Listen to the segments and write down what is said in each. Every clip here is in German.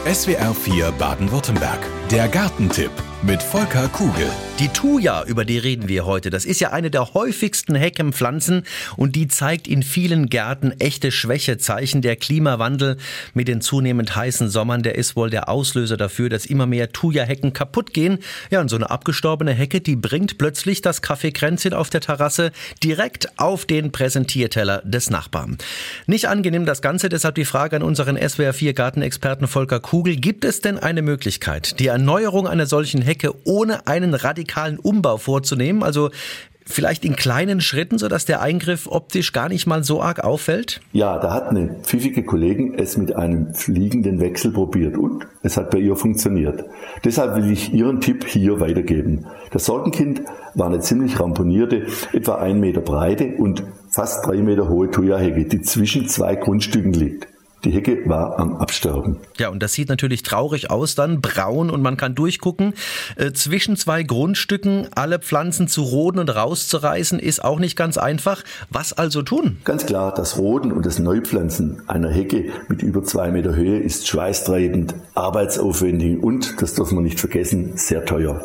SWR 4 Baden-Württemberg. Der Gartentipp mit Volker Kugel. Die Thuja, über die reden wir heute, das ist ja eine der häufigsten Heckenpflanzen und die zeigt in vielen Gärten echte Schwächezeichen. Der Klimawandel mit den zunehmend heißen Sommern, der ist wohl der Auslöser dafür, dass immer mehr Thuja-Hecken kaputt gehen. Ja, und so eine abgestorbene Hecke, die bringt plötzlich das Kaffeekränzchen auf der Terrasse direkt auf den Präsentierteller des Nachbarn. Nicht angenehm das Ganze, deshalb die Frage an unseren SWR 4 Gartenexperten Volker Kugel. Gibt es denn eine Möglichkeit, die Erneuerung einer solchen Hecke ohne einen radikalen Umbau vorzunehmen? Also vielleicht in kleinen Schritten, sodass der Eingriff optisch gar nicht mal so arg auffällt? Ja, da hat eine pfiffige Kollegin es mit einem fliegenden Wechsel probiert und es hat bei ihr funktioniert. Deshalb will ich ihren Tipp hier weitergeben. Das Sorgenkind war eine ziemlich ramponierte, etwa 1 Meter breite und fast 3 Meter hohe Thuja-Hecke, die zwischen 2 Grundstücken liegt. Die Hecke war am Absterben. Ja, und das sieht natürlich traurig aus dann, braun, und man kann durchgucken. Zwischen 2 Grundstücken alle Pflanzen zu roden und rauszureißen, ist auch nicht ganz einfach. Was also tun? Ganz klar, das Roden und das Neupflanzen einer Hecke mit über 2 Meter Höhe ist schweißtreibend, arbeitsaufwendig und, das dürfen wir nicht vergessen, sehr teuer.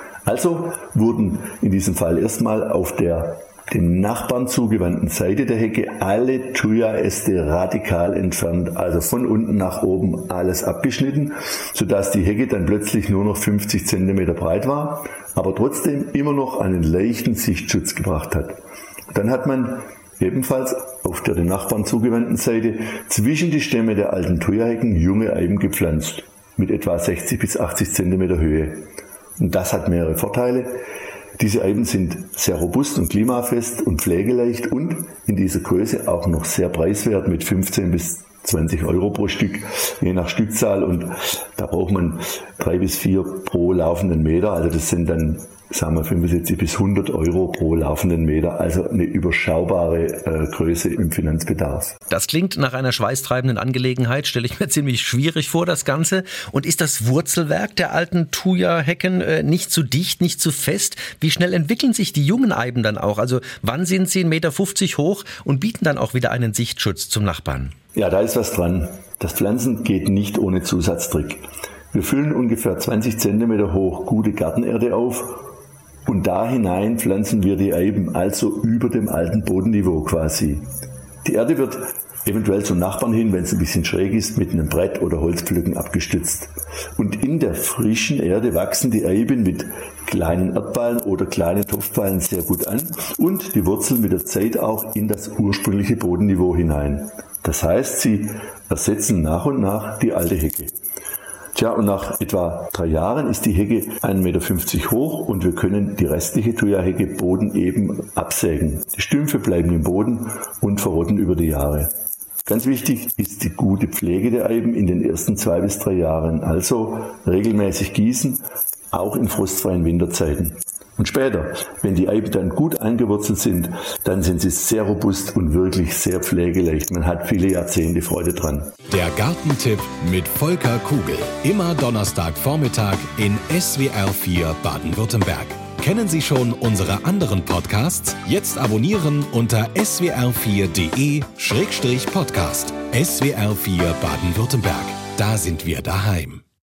Also wurden in diesem Fall erstmal auf der dem Nachbarn zugewandten Seite der Hecke alle Thuja-Äste radikal entfernt, also von unten nach oben alles abgeschnitten, sodass die Hecke dann plötzlich nur noch 50 cm breit war, aber trotzdem immer noch einen leichten Sichtschutz gebracht hat. Dann hat man ebenfalls auf der dem Nachbarn zugewandten Seite zwischen die Stämme der alten Thuja-Hecken junge Eiben gepflanzt, mit etwa 60 bis 80 cm Höhe. Und das hat mehrere Vorteile. Diese Eiben sind sehr robust und klimafest und pflegeleicht und in dieser Größe auch noch sehr preiswert mit 15 bis 20 Euro pro Stück, je nach Stückzahl, und da braucht man 3 bis 4 pro laufenden Meter, also das sind dann, sagen wir, 75 bis 100 Euro pro laufenden Meter, also eine überschaubare Größe im Finanzbedarf. Das klingt nach einer schweißtreibenden Angelegenheit, stelle ich mir ziemlich schwierig vor, das Ganze. Und ist das Wurzelwerk der alten Thuja-Hecken nicht zu dicht, nicht zu fest? Wie schnell entwickeln sich die jungen Eiben dann auch? Also wann sind sie 1,50 Meter hoch und bieten dann auch wieder einen Sichtschutz zum Nachbarn? Ja, da ist was dran. Das Pflanzen geht nicht ohne Zusatztrick. Wir füllen ungefähr 20 cm hoch gute Gartenerde auf und da hinein pflanzen wir die Eiben, also über dem alten Bodenniveau quasi. Die Erde wird eventuell zum Nachbarn hin, wenn es ein bisschen schräg ist, mit einem Brett oder Holzpflöcken abgestützt. Und in der frischen Erde wachsen die Eiben mit kleinen Erdballen oder kleinen Topfballen sehr gut an und die Wurzeln mit der Zeit auch in das ursprüngliche Bodenniveau hinein. Das heißt, sie ersetzen nach und nach die alte Hecke. Tja, und nach etwa 3 Jahren ist die Hecke 1,50 Meter hoch und wir können die restliche Thuja-Hecke bodeneben absägen. Die Stümpfe bleiben im Boden und verrotten über die Jahre. Ganz wichtig ist die gute Pflege der Eiben in den ersten 2 bis 3 Jahren, also regelmäßig gießen, auch in frostfreien Winterzeiten. Und später, wenn die Eiben dann gut eingewurzelt sind, dann sind sie sehr robust und wirklich sehr pflegeleicht. Man hat viele Jahrzehnte Freude dran. Der Gartentipp mit Volker Kugel. Immer Donnerstagvormittag in SWR 4 Baden-Württemberg. Kennen Sie schon unsere anderen Podcasts? Jetzt abonnieren unter swr4.de/podcast. SWR 4 Baden-Württemberg. Da sind wir daheim.